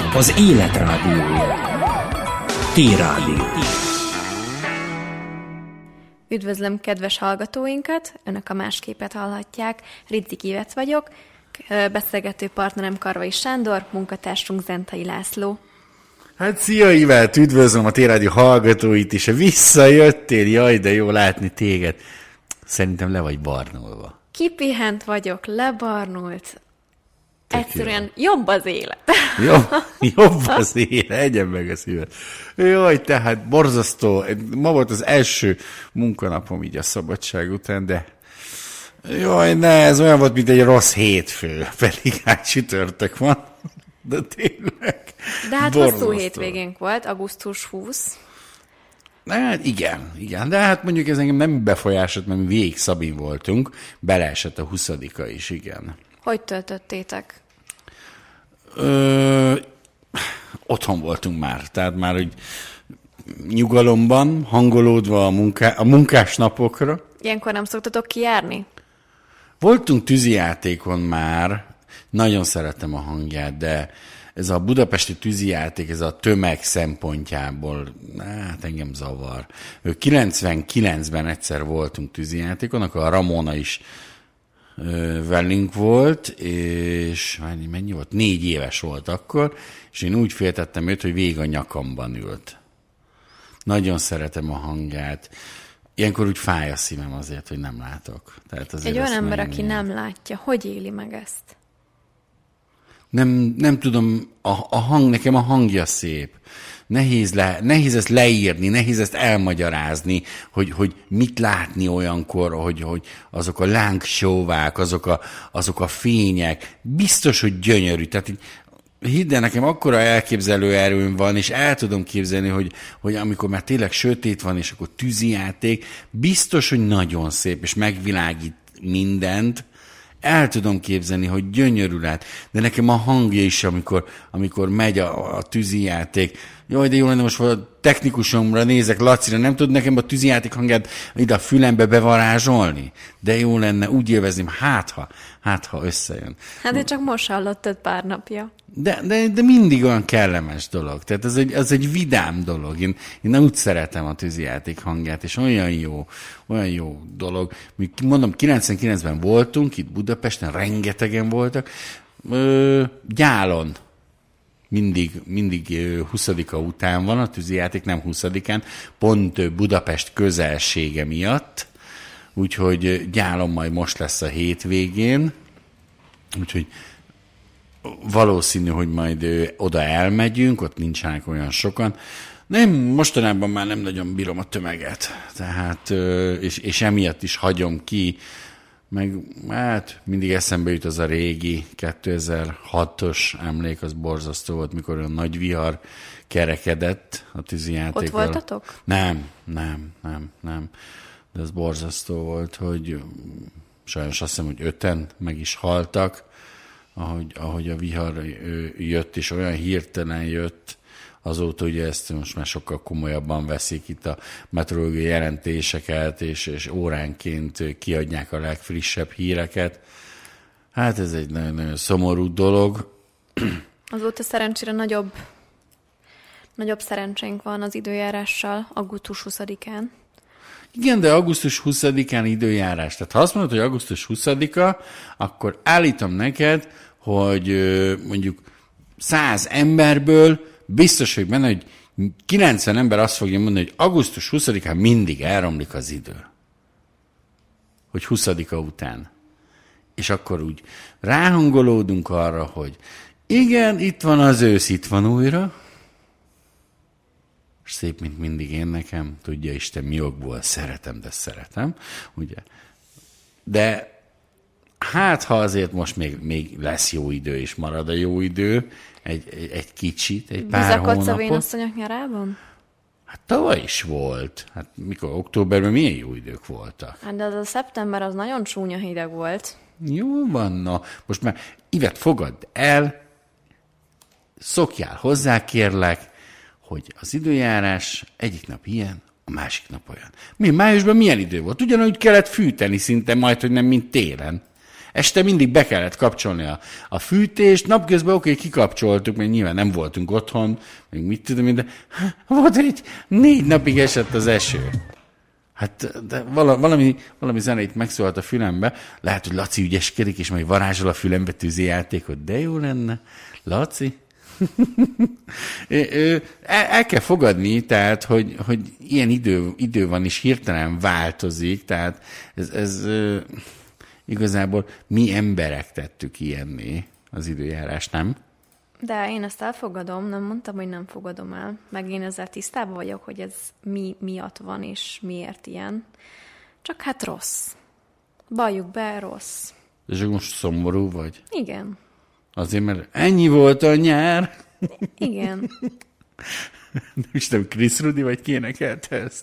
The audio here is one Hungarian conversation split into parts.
az élet rádiója. T-Rádió. Üdvözlöm kedves hallgatóinkat, önök a Másképet hallhatják, Ridzik Ivet vagyok, beszélgető partnerem Karvai Sándor, munkatársunk Zentai László. Hát szia Ivát, üdvözlöm a T-Rádió hallgatóit is, visszajöttél, jaj, de jó látni téged. Szerintem le vagy barnulva. Kipihent vagyok, lebarnult. Egyszerűen jobb az élet. Jobb az élet, egyen meg a szívet. Jaj, tehát borzasztó. Ma volt az első munkanapom így a szabadság után, de jaj, ne, ez olyan volt, mint egy rossz hétfő, pedig hát csütörtök van. De tényleg. De hát borzasztó. Hosszú hétvégénk volt, augusztus 20. Hát igen, de hát mondjuk ez engem nem befolyásolt, mert mi végig Szabin voltunk, beleesett a 20-a is, igen. Hogy töltöttétek? Otthon voltunk már, tehát már úgy nyugalomban, hangolódva a munkás napokra. Ilyenkor nem szoktatok kijárni? Voltunk tűzijátékon már, nagyon szeretem a hangját, de ez a budapesti tűzijáték, ez a tömeg szempontjából, hát engem zavar. 99-ben egyszer voltunk tűzijátékon, akkor a Ramona is velünk volt, és mennyi volt? 4 éves volt akkor, és én úgy féltettem őt, hogy végig a nyakamban ült. Nagyon szeretem a hangját. Ilyenkor úgy fáj a szívem azért, hogy nem látok. Tehát azért egy olyan ember, aki nem látja, hogy éli meg ezt? Nem tudom, nekem a hangja szép. Nehéz ezt leírni, nehéz ezt elmagyarázni, hogy mit látni olyankor, hogy azok a lángsóvák, azok a fények, biztos, hogy gyönyörű. Tehát hidd el, nekem akkora elképzelő erőm van, és el tudom képzelni, hogy amikor már tényleg sötét van, és akkor tűzijáték, biztos, hogy nagyon szép, és megvilágít mindent. El tudom képzelni, hogy gyönyörű lát, de nekem a hangja is, amikor megy a tűzijáték. Jaj, de jó lenne, most a technikusomra nézek, Lacira, nem tud nekem a tűzijáték hangját ide a fülembe bevarázsolni? De jó lenne, úgy élvezném, hát ha összejön. Hát én csak most hallottad pár napja. De mindig olyan kellemes dolog. Tehát ez egy vidám dolog. Én úgy szeretem a tűzijáték hangját, és olyan jó dolog. Mondom, 99-ben voltunk, itt Budapesten, rengetegen voltak. Gyálon. Mindig 20-a után van a tűzijáték, nem 20-án, pont Budapest közelsége miatt. Úgyhogy Gyálon majd most lesz a hétvégén. Úgyhogy valószínű, hogy majd oda elmegyünk, ott nincsenek olyan sokan. Mostanában már nem nagyon bírom a tömeget, tehát, és emiatt is hagyom ki, meg hát mindig eszembe jut az a régi 2006-os emlék, az borzasztó volt, mikor olyan nagy vihar kerekedett a tűzijátékval. Ott voltatok? Nem. De ez borzasztó volt, hogy sajnos azt hiszem, hogy 5-en meg is haltak, ahogy a vihar jött, és olyan hirtelen jött, azóta ugye ezt most már sokkal komolyabban veszik itt a meteorológiai jelentéseket, és óránként kiadják a legfrissebb híreket. Hát ez egy nagyon szomorú dolog. Azóta szerencsére nagyobb szerencsénk van az időjárással, augusztus 20-án. Igen, de augusztus 20-án időjárás. Tehát ha azt mondod, hogy augusztus 20-a, akkor állítom neked, hogy mondjuk 100 emberből biztos, hogy benne, hogy 90 ember azt fogja mondani, hogy augusztus 20-án mindig elromlik az idő. Hogy 20-a után. És akkor úgy ráhangolódunk arra, hogy igen, itt van az ősz, itt van újra. És szép, mint mindig én nekem, tudja Isten, mi okból szeretem, de szeretem, ugye. De hát, ha azért most még lesz jó idő, és marad a jó idő, egy kicsit, egy pár hónapot. Bizakodsz a vénasszonyok nyarában? Hát tavaly is volt. Hát mikor, októberben milyen jó idők voltak? Hát de az a szeptember az nagyon csúnya hideg volt. Jó van, na. Most már Ivet, fogadd el, szokjál hozzá, kérlek, hogy az időjárás egyik nap ilyen, a másik nap olyan. Májusban milyen idő volt? Ugyanúgy kellett fűteni szinte majd, hogy nem, mint télen. este mindig be kellett kapcsolni a fűtést, napközben oké, kikapcsoltuk, mert nyilván nem voltunk otthon, még mit tudom én, de volt, hogy 4 napig esett az eső. Hát de valami zenét megszólalt a fülembe, lehet, hogy Laci ügyeskedik, és majd varázsol a fülembe tűzijátékot, de jó lenne. Laci? El kell fogadni, tehát, hogy ilyen idő van, és hirtelen változik, tehát ez igazából mi emberek tettük ilyenné az időjárás, nem? De én ezt elfogadom, nem mondtam, hogy nem fogadom el. Meg én ezzel tisztában vagyok, hogy ez mi miatt van, és miért ilyen. Csak hát rossz. Valljuk be, rossz. És most szomorú vagy? Igen. Azért, mert ennyi volt a nyár. Igen. Nem Chris Rudy, vagy ki énekelte ezt?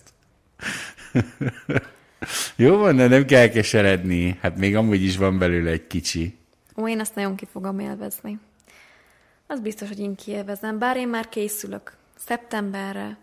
Jó van, de nem kell keseredni. Hát még amúgy is van belőle egy kicsi. Én ezt nagyon ki fogom élvezni. Az biztos, hogy én kiélvezem. Bár én már készülök. Szeptemberre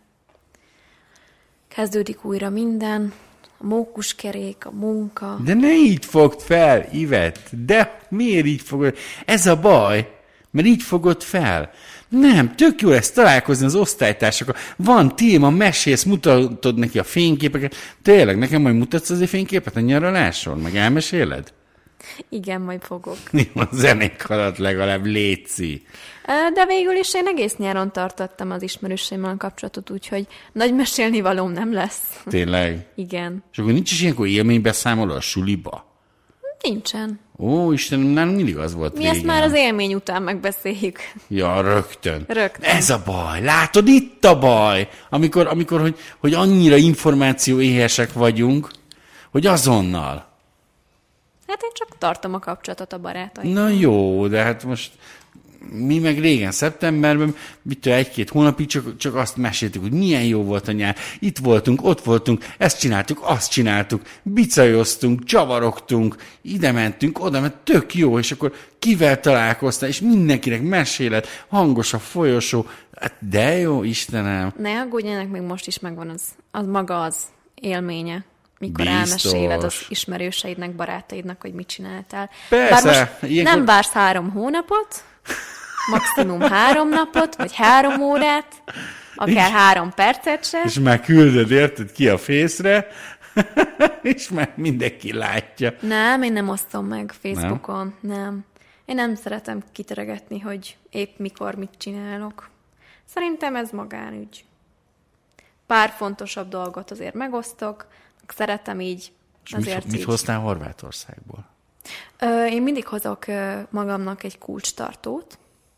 kezdődik újra minden. A mókuskerék, a munka. De ne így fogd fel, Ivett. De miért így fogod? Ez a baj, mert így fogod fel. Nem, tök jó lesz találkozni az osztálytársakkal. Van téma, mesélsz, mutatod neki a fényképeket. Tényleg, nekem majd mutatsz azért fényképet a nyaraláson, meg elmeséled? Igen, majd fogok. A zenék alatt legalább létszi. De végül is én egész nyáron tartottam az ismerőseimmel a kapcsolatot, úgyhogy nagy mesélnivalóm nem lesz. Tényleg? Igen. És akkor nincs is ilyenkor élménybeszámoló a suliba? Nincsen. Ó, Istenem, nálunk mindig az volt Mi ezt már az élmény után megbeszéljük. Ja, rögtön. Rögtön. Ez a baj. Látod, itt a baj. Amikor hogy annyira információ éhesek vagyunk, hogy azonnal. Hát én csak tartom a kapcsolatot a barátaim. Na jó, de hát most mi meg régen szeptemberben, mitől 1-2 hónapig csak azt meséltük, hogy milyen jó volt a nyár. Itt voltunk, ott voltunk, ezt csináltuk, azt csináltuk, bicajoztunk, csavarogtunk, ide mentünk, oda, mert tök jó, és akkor kivel találkoztál, és mindenkinek meséled, hangos a folyosó. Hát de jó, Istenem. Ne aggódjanak, még most is megvan az maga az élménye. Mikor Biztos. elmeséled az ismerőseidnek, barátaidnak, hogy mit csináltál. Persze. Bár most ilyenkor... nem vársz 3 hónapot, maximum 3 napot, vagy 3 órát, akár 3 percet se. És már küldöd, érted, ki a fészre, és már mindenki látja. Nem, én nem osztom meg Facebookon, nem. Én nem szeretem kiteregetni, hogy épp mikor mit csinálok. Szerintem ez magánügy. Pár fontosabb dolgot azért megosztok, szeretem így. És mit hoztál Horvátországból? Én mindig hozok magamnak egy kulcstartót,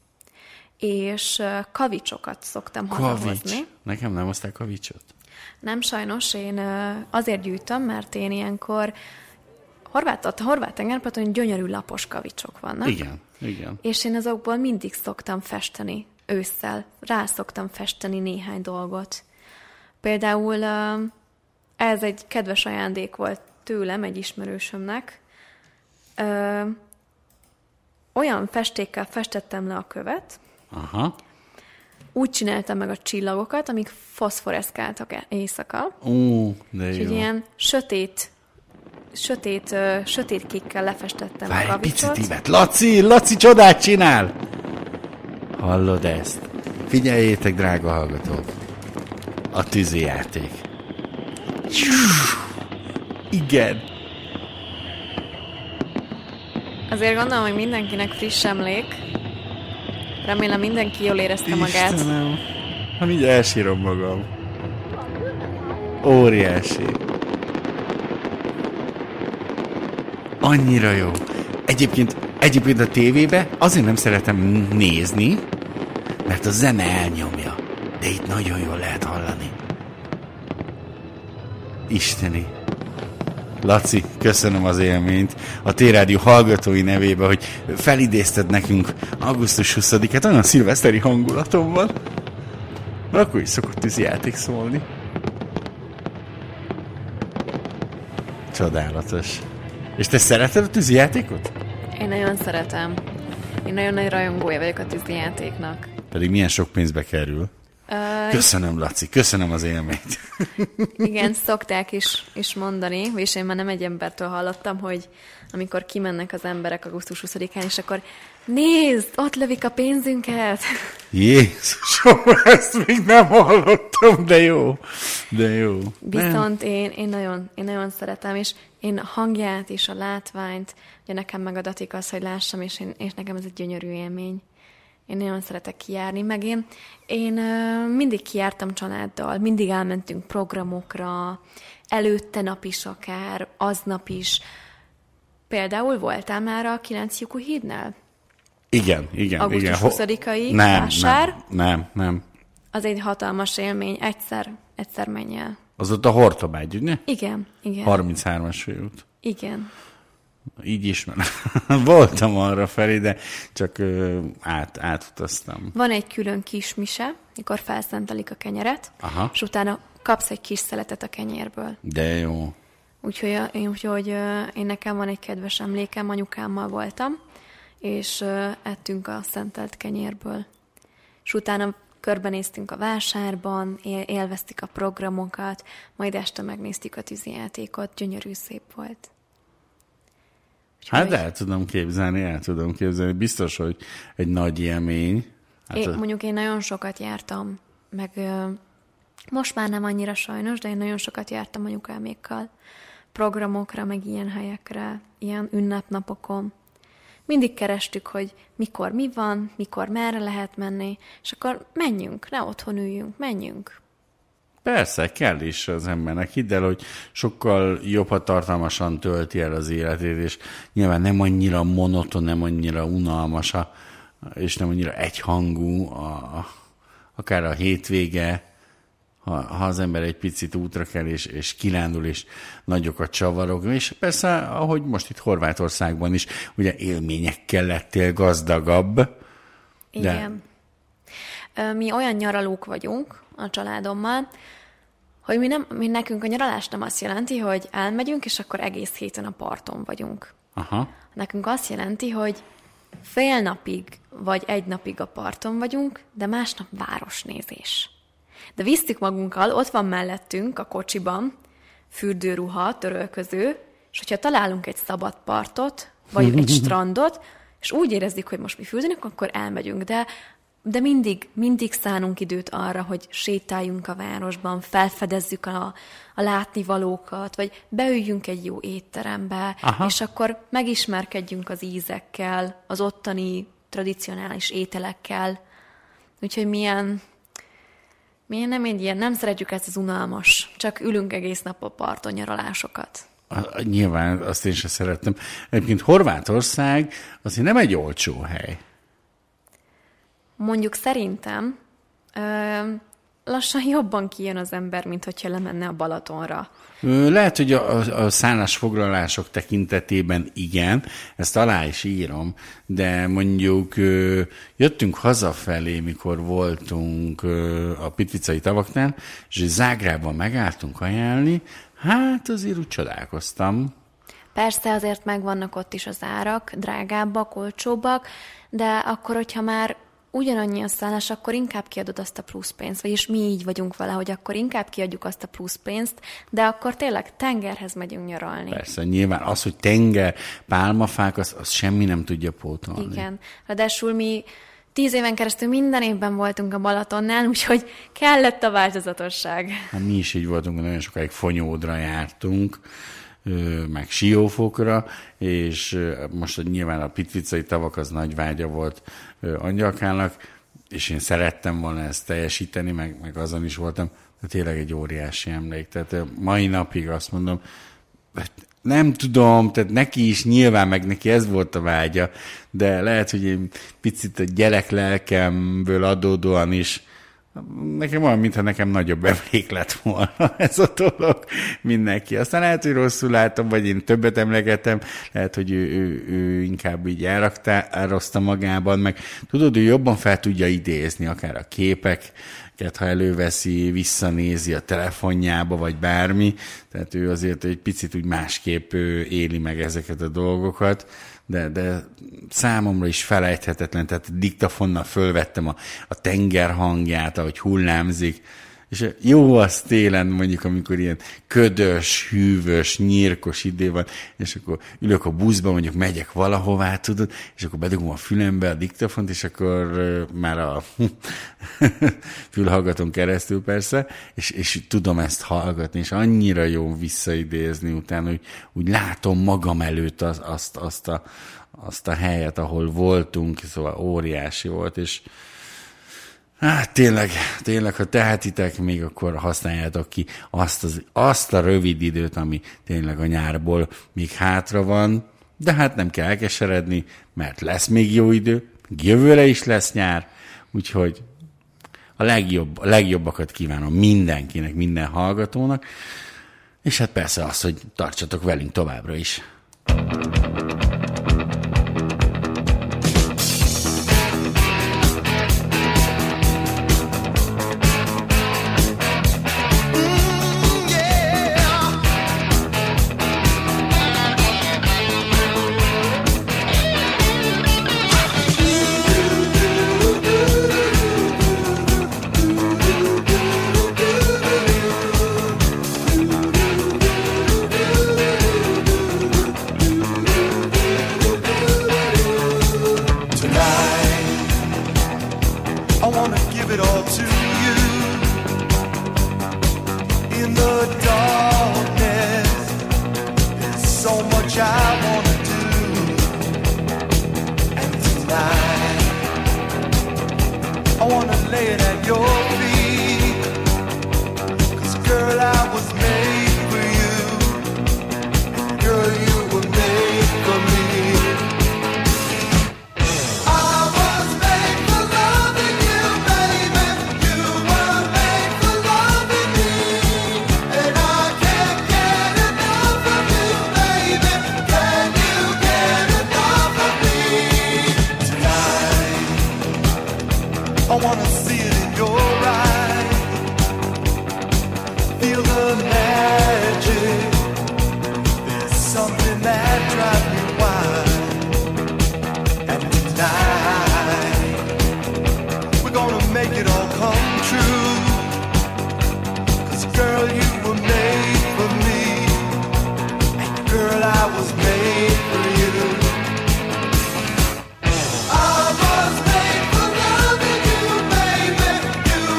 és kavicsokat szoktam hazahozni. Nekem nem hoztál kavicsot? Nem, sajnos. Én azért gyűjtöm, mert én ilyenkor a horvát tengerparton gyönyörű lapos kavicsok vannak. Igen. És én azokból mindig szoktam festeni ősszel. Rá szoktam festeni néhány dolgot. Például ez egy kedves ajándék volt tőlem, egy ismerősömnek. Olyan festékkel festettem le a követ, aha. Úgy csináltam meg a csillagokat, amik foszforeszkáltak éjszaka. Ó, de és jó. egy ilyen sötét kékkel lefestettem Várj, a kavicsot. picit ívet. Laci csodát csinál! Hallod ezt? Figyeljétek, drága hallgatók. A tűzijáték. Igen. Azért gondolom, hogy mindenkinek friss emlék. Remélem mindenki jól érezte magát. Istenem. Hát így elsírom magam. Óriási. Annyira jó. Egyébként a tévébe azért nem szeretem nézni, mert a zene elnyomja. De itt nagyon jól lehet hallani. Isteni. Laci, köszönöm az élményt a T-Rádió hallgatói nevébe, hogy felidézted nekünk augusztus 20-át, olyan szilveszteri hangulatom van. Akkor is szokott tűzijáték szólni. Csodálatos. És te szereted a tűzijátékot? Én nagyon szeretem. Én nagyon nagy rajongója vagyok a tűzijátéknak. Pedig milyen sok pénzbe kerül? Köszönöm, Laci, köszönöm az élményt. Igen, szokták is mondani, és én már nem egy embertől hallottam, hogy amikor kimennek az emberek augusztus 20-án, és akkor nézd, ott lövik a pénzünket. Jézusom, ezt még nem hallottam, de jó. Viszont én nagyon szeretem, és én a hangját és a látványt, ugye nekem megadatik az, hogy lássam, és nekem ez egy gyönyörű élmény. Én nagyon szeretek kijárni, meg én mindig kijártam családdal, mindig elmentünk programokra, előtte nap is akár, aznap is. Például voltál már a 9 lyukú hídnál? Igen. Augusztus 20-ai vásár? Nem. Az egy hatalmas élmény, egyszer menj el. Az ott a Hortobágy, ugye? Igen. 33-as főút. Igen. Így ismerem. Voltam arra felé, de csak átutaztam. Van egy külön kis mise, mikor felszentelik a kenyeret, Aha. és utána kapsz egy kis szeletet a kenyérből. De jó. Úgyhogy én nekem van egy kedves emlékem, anyukámmal voltam, és ettünk a szentelt kenyérből. És utána körbenéztünk a vásárban, élveztük a programokat, majd este megnéztük a tűzijátékot, gyönyörű szép volt. Hát el tudom képzelni. Biztos, hogy egy nagy élmény. Mondjuk én nagyon sokat jártam, meg most már nem annyira sajnos, de én nagyon sokat jártam anyukámékkal programokra, meg ilyen helyekre, ilyen ünnepnapokon. Mindig kerestük, hogy mikor mi van, mikor merre lehet menni, és akkor menjünk, ne otthon üljünk, menjünk. Persze, kell is az embernek. Hidd el, hogy sokkal jobb, ha tartalmasan tölti el az életét, és nyilván nem annyira monoton, nem annyira unalmas, és nem annyira egyhangú, akár a hétvége, ha az ember egy picit útra kell, és kirándul, és nagyok a csavarok. És persze, ahogy most itt Horvátországban is, ugye élményekkel lettél gazdagabb. Igen. Mi olyan nyaralók vagyunk a családommal, hogy nekünk a nyaralás nem azt jelenti, hogy elmegyünk, és akkor egész héten a parton vagyunk. Aha. Nekünk azt jelenti, hogy fél napig, vagy egy napig a parton vagyunk, de másnap városnézés. De visszük magunkkal, ott van mellettünk a kocsiban fürdőruha, törölköző, és hogyha találunk egy szabad partot, vagy egy strandot, és úgy érezzük, hogy most mi fürdőnünk, akkor elmegyünk, de mindig szánunk időt arra, hogy sétáljunk a városban, felfedezzük a látnivalókat, vagy beüljünk egy jó étterembe, Aha. és akkor megismerkedjünk az ízekkel, az ottani tradicionális ételekkel. Úgyhogy nem szeretjük ezt az unalmas, csak ülünk egész nap a parton nyaralásokat. Nyilván azt én sem szerettem. Egyébként Horvátország azért nem egy olcsó hely. Mondjuk szerintem lassan jobban kijön az ember, mint hogyha lemenne a Balatonra. Lehet, hogy a szállásfoglalások tekintetében igen, ezt alá is írom, de mondjuk jöttünk hazafelé, mikor voltunk a Pitvicai tavaknál, és Zágrában megálltunk ajánlni, hát azért úgy csodálkoztam. Persze azért megvannak ott is az árak, drágábbak, olcsóbbak, de akkor, hogyha már ugyanannyi a szállás, akkor inkább kiadod azt a plusz pénzt, vagyis mi így vagyunk vele, hogy akkor inkább kiadjuk azt a plusz pénzt, de akkor tényleg tengerhez megyünk nyaralni. Persze, nyilván az, hogy tenger, pálmafák, az semmi nem tudja pótolni. Igen, ráadásul mi 10 éven keresztül minden évben voltunk a Balatonnál, úgyhogy kellett a változatosság. Hát mi is így voltunk, nagyon sokáig Fonyódra jártunk, meg Siófokra, és most nyilván a Pitvicai tavak az nagy vágya volt Angyalkának, és én szerettem volna ezt teljesíteni, meg azon is voltam, de tényleg egy óriási emlék. Tehát mai napig azt mondom, nem tudom, tehát neki is nyilván, meg neki ez volt a vágya, de lehet, hogy egy picit a gyereklelkemből adódóan is nekem olyan, mintha nekem nagyobb emlék lett volna ez a dolog, mindenki. Aztán lehet, hogy rosszul látom, vagy én többet emlegetem, lehet, hogy ő inkább így elraktározta magában, meg tudod, ő jobban fel tudja idézni akár a képeket, ha előveszi, visszanézi a telefonjába, vagy bármi, tehát ő azért egy picit úgy másképp éli meg ezeket a dolgokat, de számomra is felejthetetlen, tehát diktafonnal fölvettem a tenger hangját, ahogy hullámzik, és jó az télen mondjuk, amikor ilyen ködös, hűvös, nyírkos idő van, és akkor ülök a buszba, mondjuk megyek valahová, tudod, és akkor bedugom a fülembe a diktafont, és akkor már a fülhallgatón keresztül persze, és tudom ezt hallgatni, és annyira jó visszaidézni utána, hogy úgy látom magam előtt azt a helyet, ahol voltunk, szóval óriási volt, és hát tényleg, ha tehetitek, még akkor használjátok ki azt a rövid időt, ami tényleg a nyárból még hátra van, de hát nem kell elkeseredni, mert lesz még jó idő, jövőre is lesz nyár, úgyhogy a legjobbakat kívánom mindenkinek, minden hallgatónak, és hát persze az, hogy tartsatok velünk továbbra is. I was made for loving you, baby. You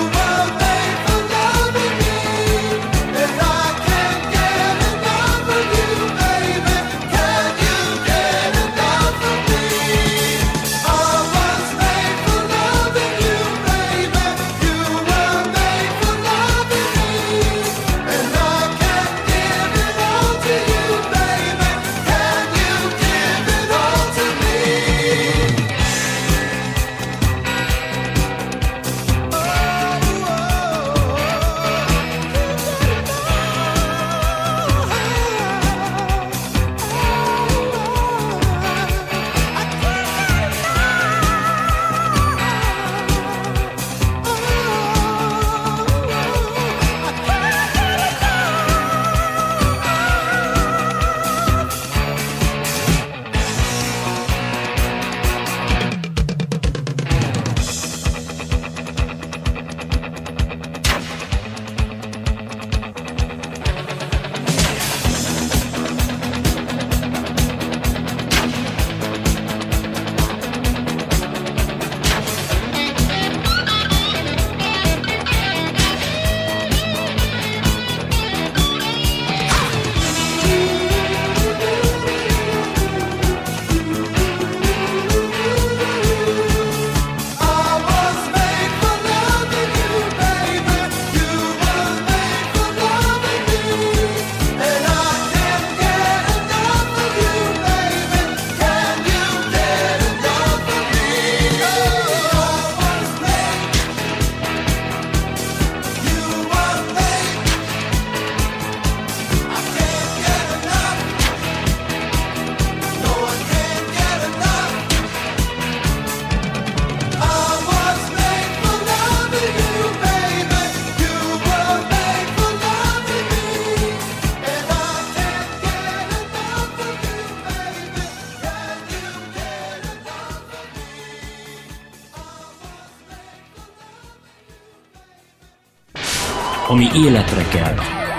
ami életre kelt.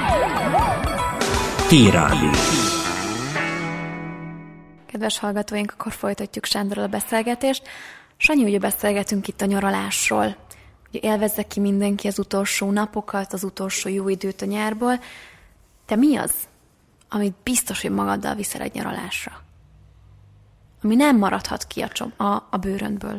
T-Rádió. Kedves hallgatóink, akkor folytatjuk Sándorral a beszélgetést. Sanyi, ugye beszélgetünk itt a nyaralásról. Ugye élvezze ki mindenki az utolsó napokat, az utolsó jó időt a nyárból. Te mi az, amit biztos, hogy magaddal viszel egy nyaralásra? Ami nem maradhat ki a bőröndből.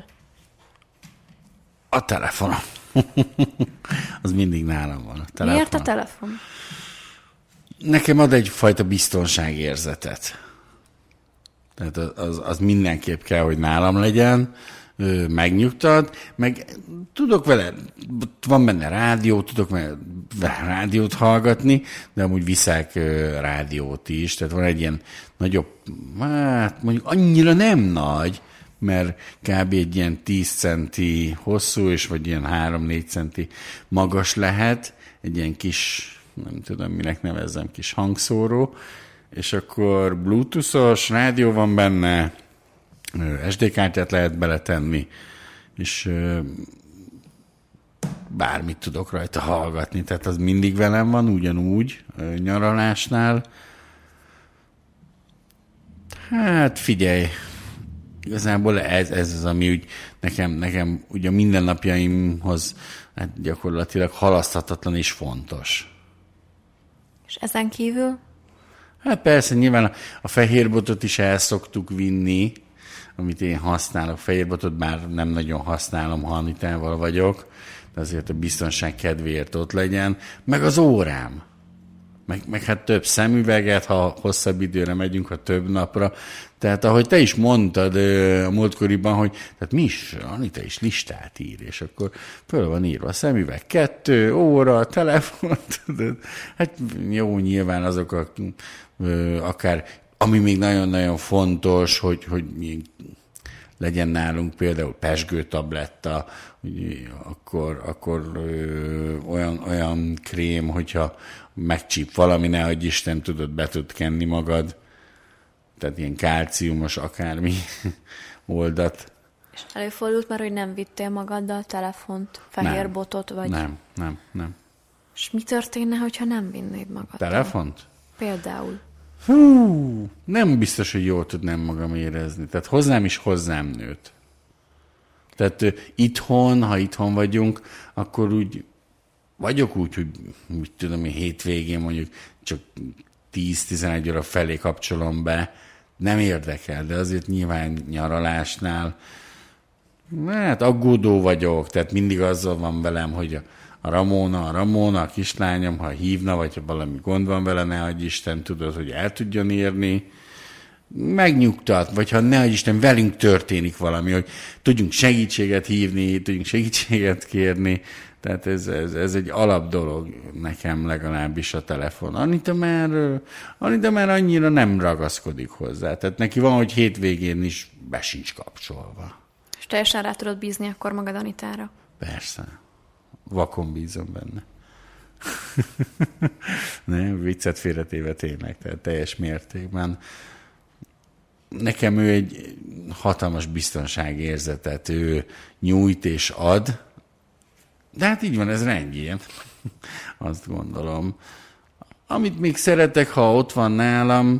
A telefonom. Az mindig nálam van. A telefon. Miért a telefon? Nekem ad egyfajta biztonságérzetet. Tehát az mindenképp kell, hogy nálam legyen, megnyugtat, meg tudok vele, van benne rádió, tudok vele rádiót hallgatni, de amúgy viszek rádiót is, tehát van egy ilyen nagyobb, hát mondjuk annyira nem nagy, mert kb. Egy ilyen 10 centi hosszú, és vagy ilyen 3-4 centi magas lehet, egy ilyen kis, nem tudom minek nevezzem, kis hangszóró, és akkor bluetoothos, rádió van benne, SD kártyát lehet beletenni, és bármit tudok rajta hallgatni, tehát az mindig velem van, ugyanúgy nyaralásnál. Hát figyelj, igazából ez az, ami úgy nekem ugye a mindennapjaimhoz hát gyakorlatilag halaszthatatlan és fontos. És ezen kívül? Hát persze, nyilván a fehérbotot is el szoktuk vinni, amit én használok. Fehérbotot bár nem nagyon használom, ha Anitával vagyok, de azért a biztonság kedvéért ott legyen. Meg az órám. Meg hát több szemüveget, ha hosszabb időre megyünk, ha több napra. Tehát ahogy te is mondtad a múltkoriban, hogy tehát mi is, Anita is listát ír, és akkor föl van írva szemüveg 2, óra, telefon. Hát jó, nyilván azok akár, ami még nagyon-nagyon fontos, hogy legyen nálunk például pezsgőtabletta, akkor olyan krém, hogyha megcsíp valami, nehogy Isten tudod, be tud kenni magad. Tehát ilyen kálciumos akármi oldat. És előfordult már, hogy nem vittél magaddal telefont, fehérbotot, vagy... Nem. És mi történne, hogyha nem vinnéd magaddal? Telefont? Például. Hú, nem biztos, hogy jól tudnám magam érezni. Tehát hozzám nőtt. Tehát ha itthon vagyunk, akkor úgy vagyok úgy, hogy mit tudom én, hétvégén mondjuk csak 10-11 óra felé kapcsolom be. Nem érdekel, de azért nyilván nyaralásnál hát aggódó vagyok, tehát mindig azzal van velem, hogy a Ramona, a kislányom, ha hívna, vagy ha valami gond van vele, nehogy Isten tudod, hogy el tudjon érni, megnyugtat, vagy ha nehogy Isten velünk történik valami, hogy tudjunk segítséget hívni, tudjunk segítséget kérni, tehát ez egy alap dolog nekem legalábbis a telefon. Anita már annyira nem ragaszkodik hozzá, tehát neki van, hogy hétvégén is be sincs kapcsolva. És teljesen rá tudod bízni akkor magad Anitára? Persze. Vakon bízom benne. Nem, viccet félretéve tényleg, tehát teljes mértékben. Nekem ő egy hatalmas biztonságérzetet ő nyújt és ad, de hát így van, ez rendjén. Azt gondolom. Amit még szeretek, ha ott van nálam,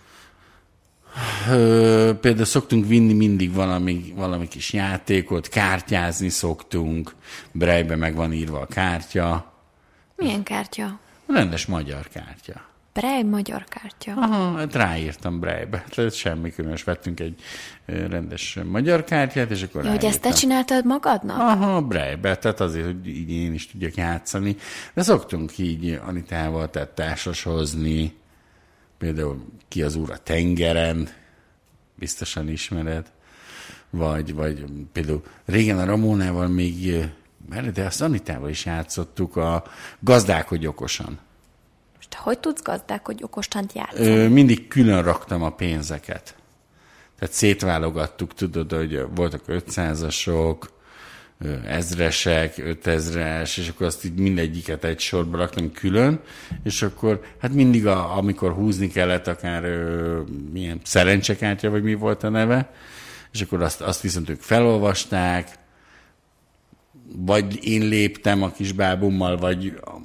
például szoktunk vinni mindig valami kis játékot, kártyázni szoktunk, Braille-be meg van írva a kártya. Milyen kártya? Rendes magyar kártya. Braille magyar kártya? Aha, hát ráírtam Braille-be. Tehát semmi különös, vettünk egy rendes magyar kártyát, és akkor hogy ezt te csináltad magadnak? Aha, Braille-be, tehát azért, hogy így én is tudjak játszani. De szoktunk így Anitával tehát társashozni, például Ki az úr a tengeren, biztosan ismered, vagy például régen a Ramonával még, de azt Anitával is játszottuk, a Gazdálkodj okosan. Most hogy tudsz gazdálkodj okosan játszani? Mindig külön raktam a pénzeket. Tehát szétválogattuk, tudod, hogy voltak 500-asok, 1000-esek, 5000-es, és akkor azt így mindegyiket egy sorba raktam külön, és akkor hát mindig, amikor húzni kellett, akár milyen szerencsekártya, vagy mi volt a neve, és akkor azt viszont ők felolvasták, vagy én léptem a kis bábummal, vagy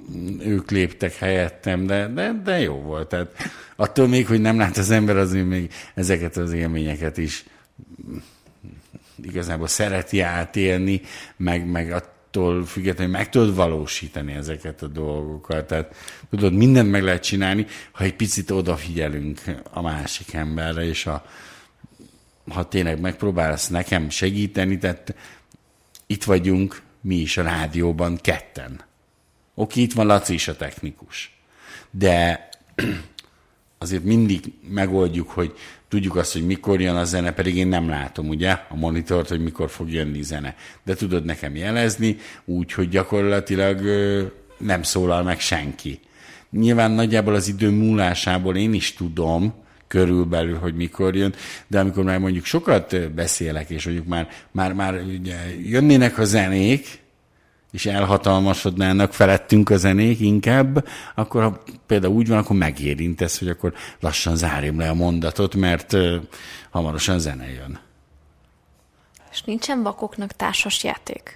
ők léptek helyettem, de jó volt. Tehát attól még, hogy nem lát az ember, azért még ezeket az élményeket is igazából szereti átélni, meg attól függetlenül meg tudod valósítani ezeket a dolgokat. Tehát tudod, mindent meg lehet csinálni, ha egy picit odafigyelünk a másik emberre, és ha tényleg megpróbálsz nekem segíteni, tehát itt vagyunk mi is a rádióban ketten. Oké, itt van Laci is a technikus. De azért mindig megoldjuk, hogy tudjuk azt, hogy mikor jön a zene, pedig én nem látom, ugye, a monitort, hogy mikor fog jönni zene. De tudod nekem jelezni, úgy, hogy gyakorlatilag nem szólal meg senki. Nyilván nagyjából az idő múlásából én is tudom körülbelül, hogy mikor jön, de amikor már mondjuk sokat beszélek, és mondjuk már ugye jönnének a zenék, és elhatalmasodnának felettünk a zenék inkább, akkor ha például úgy van, akkor megérintesz, hogy akkor lassan zárjam le a mondatot, mert hamarosan zene jön. És nincsen vakoknak társas játék?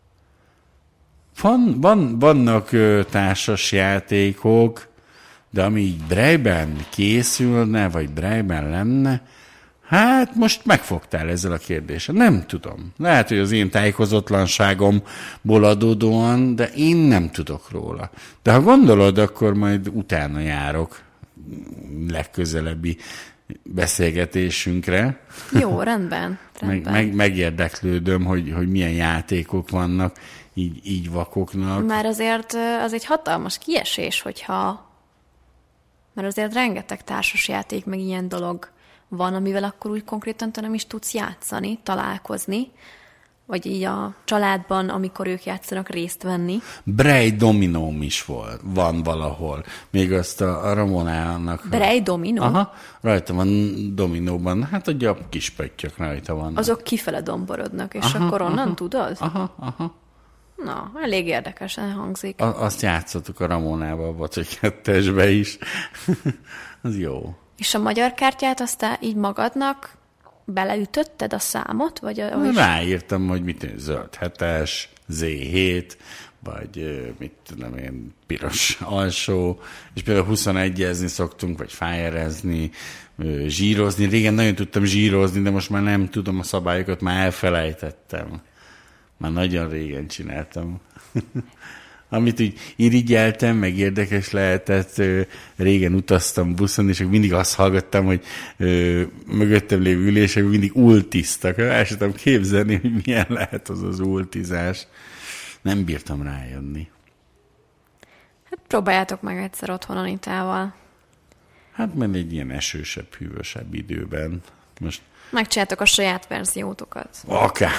Vannak társas játékok, de ami így Braille-ben készülne, vagy Braille-ben lenne, hát most megfogtál ezzel a kérdéssel. Nem tudom. Lehet, hogy az én tájékozatlanságomból adódóan, de én nem tudok róla. De ha gondolod, akkor majd utána járok legközelebbi beszélgetésünkre. Jó, rendben. Megérdeklődöm, hogy milyen játékok vannak így vakoknak. Már azért az egy hatalmas kiesés, mert azért rengeteg társasjáték, meg ilyen dolog van, amivel akkor úgy konkrétan te nem is tudsz játszani, találkozni, vagy így a családban, amikor ők játszanak, részt venni. Braille dominóm is van valahol. Még azt a Ramonának... Braille dominó? Aha, rajta van dominóban. Hát ugye a kis pöttyök rajta vannak. Azok kifele domborodnak, és akkor onnan tudod? Aha. Na, elég érdekesen hangzik. Azt játszottuk a Ramonával, a Bacsi 2-esbe is. Az jó. És a magyar kártyát aztán így magadnak beleütötted a számot? Vagy ráírtam, hogy mit zöld 7-es, Z7, vagy mit tudom én, piros alsó, és például 21-ezni szoktunk, vagy fájerezni, zsírozni. Régen nagyon tudtam zsírozni, de most már nem tudom a szabályokat, már elfelejtettem. Már nagyon régen csináltam. Amit úgy irigyeltem, meg érdekes lehetett, régen utaztam buszon, és mindig azt hallgattam, hogy mögöttem lévő ülések mindig ultiztak. El sem tudom képzelni, hogy milyen lehet az ultizás. Nem bírtam rájönni. Hát próbáljátok meg egyszer otthon Anitával. Hát mert egy ilyen esősebb, hűvösebb időben. Most... Megcsináltok a saját verziótokat. Akár.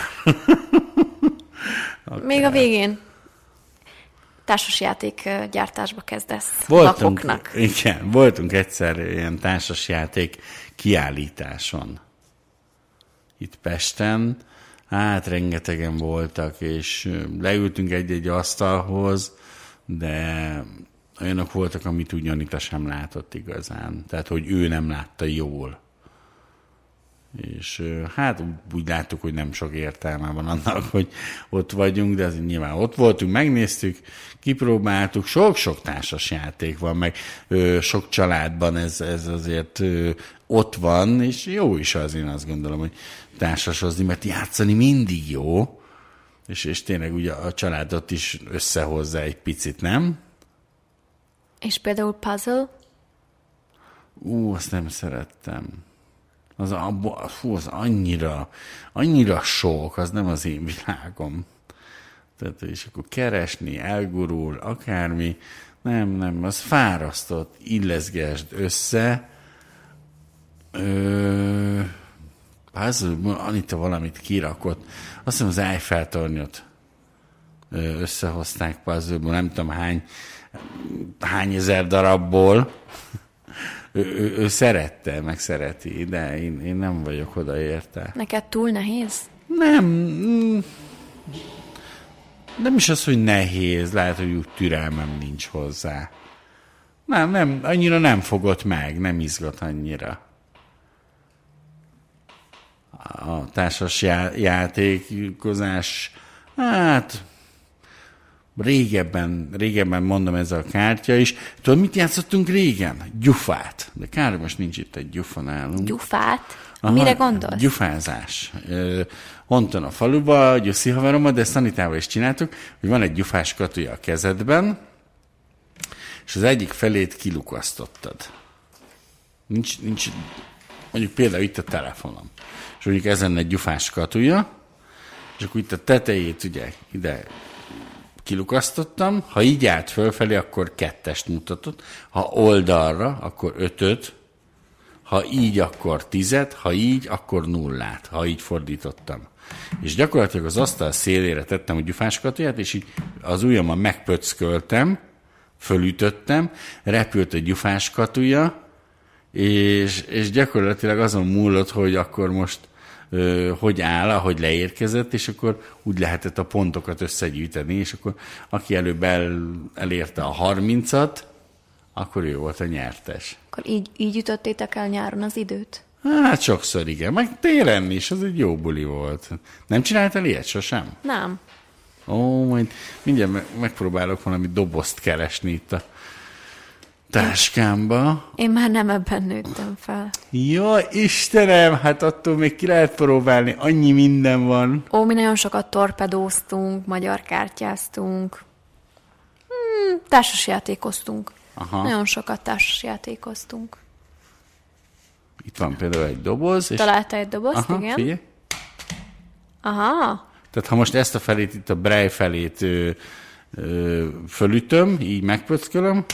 Még a végén társasjáték gyártásba kezdesz vakoknak. Igen, voltunk egyszer ilyen társasjáték kiállításon. Itt Pesten. Hát rengetegen voltak, és leültünk egy-egy asztalhoz, de olyanok voltak, amit úgy Janita sem látott igazán. Tehát, hogy ő nem látta jól. És hát úgy láttuk, hogy nem sok értelme van annak, hogy ott vagyunk, de azért nyilván ott voltunk, megnéztük, kipróbáltuk, sok-sok társas játék van, meg sok családban ez azért ott van, és jó is az, én azt gondolom, hogy társasozni, mert játszani mindig jó, és tényleg ugye a családot is összehozza egy picit, nem? És például puzzle? Azt nem szerettem. Az annyira sok, az nem az én világom. Tehát, és akkor keresni, elgurul, akármi. Nem, az fárasztott, illeszgesd össze. Anita valamit kirakott. Azt hiszem az Eiffel-tornyot összehozták puzzle-ból, nem tudom hány ezer darabból. Ő szerette, meg szereti, de én nem vagyok oda érte. Neked túl nehéz? Nem is az, hogy nehéz, lehet, hogy úgy türelmem nincs hozzá. Nem, annyira nem fogott meg, nem izgat annyira. A társas játékozás, hát Régebben mondom, ez a kártya is. Tudod, mit játszottunk régen? Gyufát. De kár, most nincs itt egy gyufa nálunk. Gyufát? Aha, mire gondolsz? Gyufázás. Onton a faluba, Gyuszi haverommal, de ezt Anitával is csináltuk, hogy van egy gyufás katúja a kezedben, és az egyik felét kilukasztottad. Nincs, mondjuk például itt a telefonom. És mondjuk ezen egy gyufás katúja, és akkor itt a tetejét ugye ide kilukasztottam, ha így állt fölfelé, akkor 2-est mutatott, ha oldalra, akkor 5-öt, ha így, akkor 10-et, ha így, akkor 0-át, ha így fordítottam. És gyakorlatilag az asztal szélére tettem a gyufás katuját, és így az ujjammal megpöcköltem, fölütöttem, repült a gyufás katuja, és gyakorlatilag azon múlott, hogy akkor most hogy áll, ahogy leérkezett, és akkor úgy lehetett a pontokat összegyűjteni, és akkor aki előbb elérte a 30-at, akkor ő volt a nyertes. Akkor így ütöttétek el nyáron az időt? Hát sokszor igen, meg télen is, az egy jó buli volt. Nem csináltál ilyet sosem? Nem. Ó, majd mindjárt megpróbálok valami dobozt keresni itt a táskámba. Én már nem ebben nőttem fel. Jaj, Istenem, hát attól még ki lehet próbálni, annyi minden van. Ó, mi nagyon sokat torpedóztunk, magyar kártyáztunk, társasjátékoztunk. Aha. Nagyon sokat társasjátékoztunk. Itt van például egy doboz. És... Találtál egy dobozt, aha, igen? Figyelj. Aha. Tehát ha most ezt a felét, itt a Braille felét fölütöm, így megpöckölöm,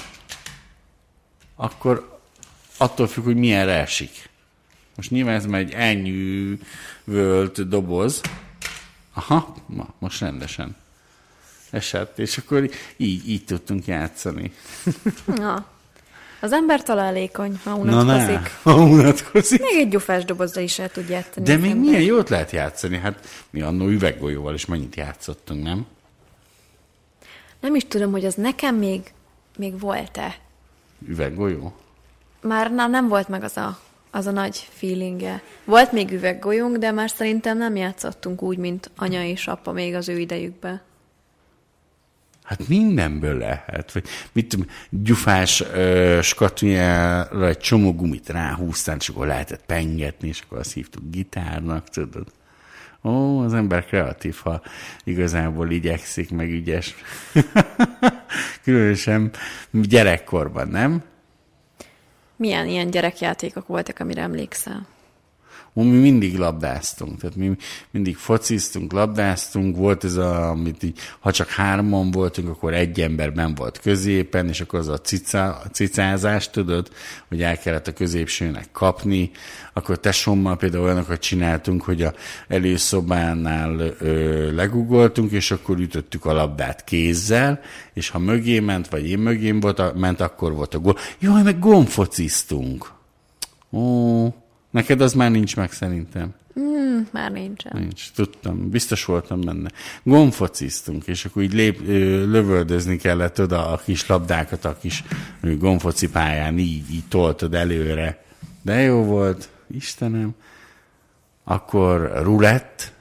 akkor attól függ, hogy milyenre esik. Most nyilván ez már egy elnyűvölt doboz. Aha, most rendesen esett, és akkor így tudtunk játszani. Na, az ember találékony, ha unatkozik. Ha unatkozik. Még egy gyufás dobozzal is el tud játszani. De még milyen jót lehet játszani? Hát mi annó üveggolyóval is mennyit játszottunk, nem? Nem is tudom, hogy az nekem még volt-e. Üveggolyó? Már nem volt meg az a nagy feelingje. Volt még üveggolyónk, de már szerintem nem játszottunk úgy, mint anya és apa még az ő idejükben. Hát mindenből lehet. Vagy mit tudom, gyufás skatujára egy csomó gumit ráhúztál, és akkor lehetett pengetni, és akkor azt hívtuk gitárnak, tudod. Ó, az ember kreatív, ha igazából igyekszik, meg ügyes. Különösen gyerekkorban, nem? Milyen ilyen gyerekjátékok voltak, amire emlékszel? Mi mindig labdáztunk, tehát mi mindig fociztunk, labdáztunk, volt ez amit így, ha csak 3-an voltunk, akkor egy ember benn volt középen, és akkor az a cicázás, tudod, hogy el kellett a középsőnek kapni, akkor tesómmal például olyanokat csináltunk, hogy a előszobánál legugoltunk, és akkor ütöttük a labdát kézzel, és ha mögé ment, vagy én mögém ment, akkor volt a gól. Jaj, meg gombfociztunk. Ó, neked az már nincs meg szerintem. Már nincsen. Nincs, tudtam, biztos voltam benne. Gombfociztunk, és akkor így lövöldözni kellett oda a kis labdákat a kis gombfoci pályán, így toltad előre. De jó volt, Istenem. Akkor rulett,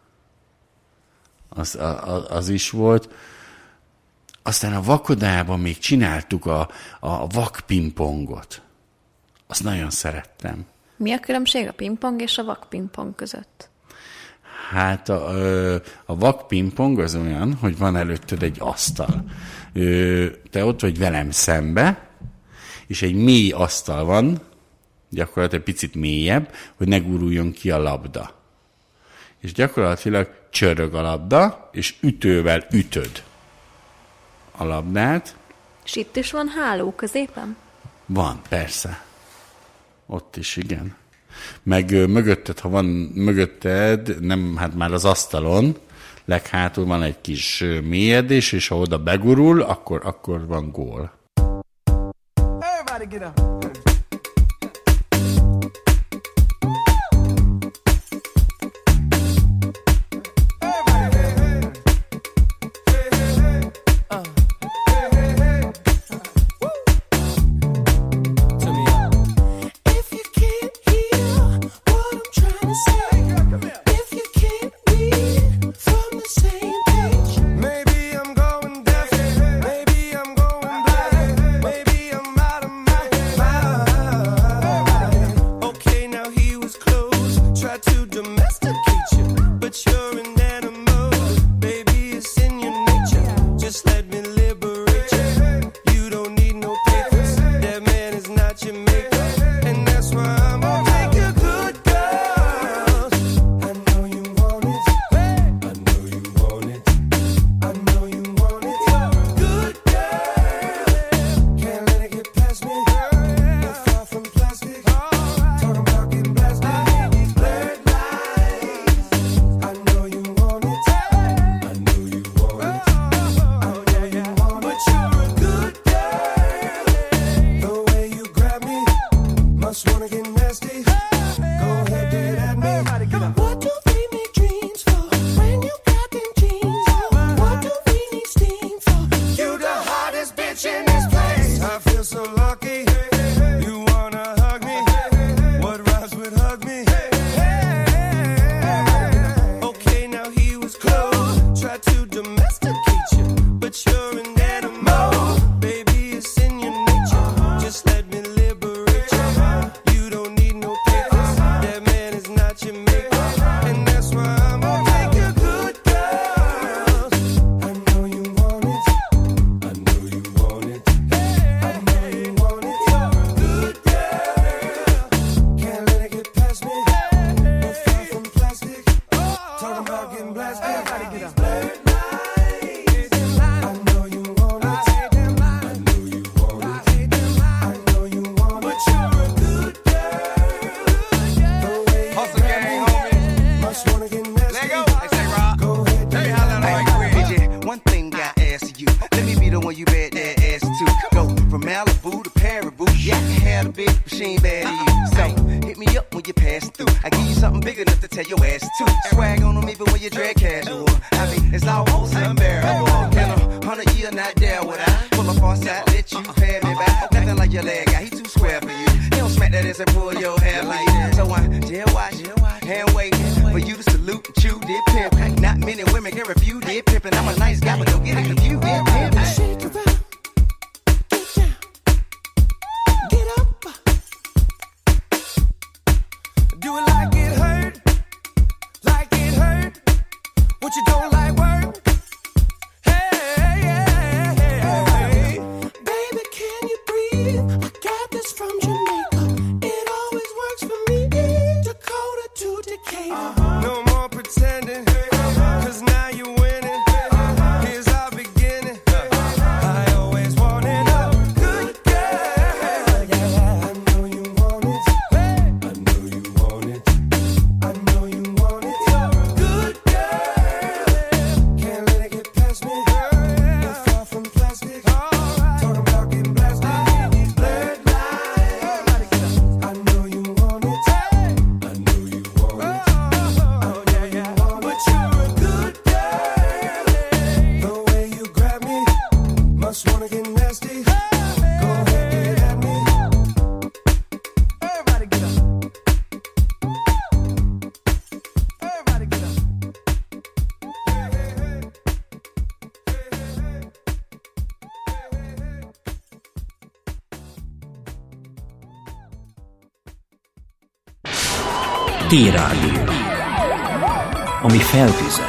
az is volt. Aztán a vakodában még csináltuk a vakpingpongot. Azt nagyon szerettem. Mi a különbség a pingpong és a vakpingpong között? Hát a vakpingpong az olyan, hogy van előtted egy asztal. Te ott vagy velem szembe, és egy mély asztal van, gyakorlatilag picit mélyebb, hogy ne guruljon ki a labda. És gyakorlatilag csörög a labda, és ütővel ütöd a labdát. És itt is van háló középen? Van, persze. Ott is, igen. Meg mögötted, ha van mögötted, nem, hát már az asztalon, leghátul van egy kis mélyedés, és ha oda begurul, akkor van gól. Everybody get up. Maybe I'm going down. Just let me liberate you. You don't need no papers. That man is not your maker. And that's why I'm gonna take you good girls. I know you want it. I know you want it. I know you want it. Good girl. Can't let it get past me. Not far from plastic. Talking about getting blasted. These blurred lines. I know you want it. I know you want it. I know you want it. But you're a good girl. The way you grab me, must wanna get nasty. Go ahead, do it at me. What do we need dreams for when you got them jeans on? What do we need steam for? You the hottest bitch in this place. I feel so lucky. You wanna hug me? What rhymes with hug me? Okay, now he was close. Tried to domesticate you, but you're an animal. Baby, it's in your nature. Just let me liberate you. You don't need no papers. That man is not your maker. And that's why I'm gonna take you good girls. I know you want it. I know you want it. I know you want it. Good girl. Can't let it get past me. No far from plastic. Talking about getting blasted. These blurred lines. I know you want it. I know you want it. I know you want it. But you're a good girl. The way you Hustle grab gang, me, homie. must wanna get nasty. Let go. Hey, say, Rob. Go ahead, do Let me it. holler at you right quick. AJ, one thing I ask you. Let me be the one you bet that ass to. Go from Malibu to Paribu. Yeah, I can have a big machine bad to you. So hit me up when you pass through. I give you something big enough to tell your ass to. Swag on them even when you drag casual. I mean, it's almost unbearable. In 100 years, not there would I pull up on side, let you pay me back. Nothing like your leg guy, he too square for you. He don't smack that ass and pull your hair like that. So I jail watch, hand waiting for you to salute and chew did pimp. Not many women can refuse did pimping. I'm a nice guy, but don't get it confused. Did pimping. Shake it up. Get down. Get up. Do it like it hurt. Like it hurt. What you don't like work. Hey. Baby, can you breathe? I got this from Jamaica. It always works for me. Dakota to Decatur. No more pretending. Cause now you're winning. Here's our beginning. I always wanted a good girl. I know you want it. I know you want it. I know you want it. Good girl. Can't let it get past me. Not far from plastic. Talking about getting blasted. These blurred lines. I know you want it. I know you want it. I know you want it. But you're a good girl. The way you grab me, must wanna get nasty. Go ahead, get it at me. Everybody get up. Everybody get up. T-Rádió. Ami feltüzet.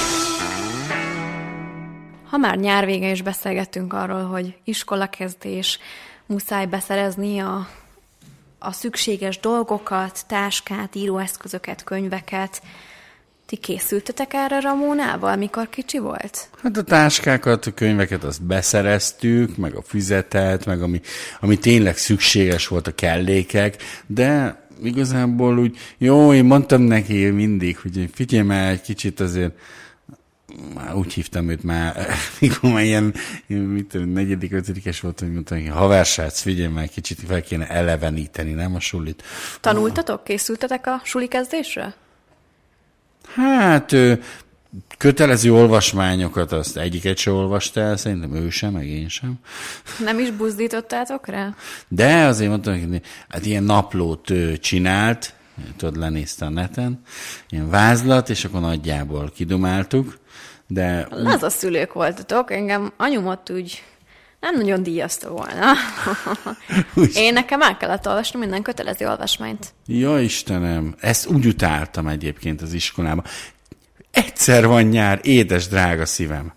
Ha már nyár vége is beszélgettünk arról, hogy iskolakezdés, muszáj beszerezni a szükséges dolgokat, táskát, íróeszközöket, könyveket. Ti készültetek erre Ramónával, mikor kicsi volt? Hát a táskákat, a könyveket azt beszereztük, meg a füzetet, meg ami tényleg szükséges volt, a kellékek, de igazából úgy, jó, én mondtam neki mindig, hogy figyelj már egy kicsit azért, már úgy hívtam őt már, mikor már ilyen, mit tudom, 4., 5. volt, hogy mondtam, hogy haversrác, figyelj már egy kicsit, fel kéne eleveníteni, nem a sulit. Tanultatok? Készültetek a suli kezdésre? Hát kötelező olvasmányokat, azt egyiket se olvasta el, szerintem ő sem, meg én sem. Nem is buzdítottátok rá? De azért mondtam, hogy hát ilyen naplót csinált, tudod, lenézte a neten, ilyen vázlat, és akkor nagyjából kidomáltuk, de... Az a szülők voltatok, engem anyumat úgy nem nagyon díjazta volna. Én nekem el kellett olvasni minden kötelező olvasmányt. Ja, Istenem, ezt úgy utáltam egyébként az iskolában. Egyszer van nyár, édes drága szívem.